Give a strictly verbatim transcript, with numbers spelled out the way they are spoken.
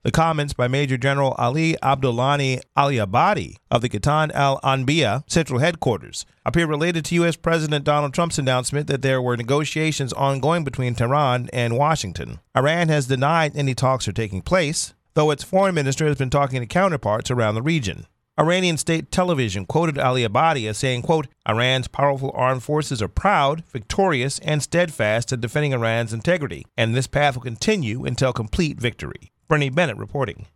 The comments by Major General Ali Abdullahi Al-Abadi of the Katan al-Anbiya Central Headquarters appear related to U S. President Donald Trump's announcement that there were negotiations ongoing between Tehran and Washington. Iran has denied any talks are taking place, though its foreign minister has been talking to counterparts around the region. Iranian state television quoted Ali-Abadi as saying, quote, Iran's powerful armed forces are proud, victorious, and steadfast in defending Iran's integrity, and this path will continue until complete victory. Bernie Bennett reporting.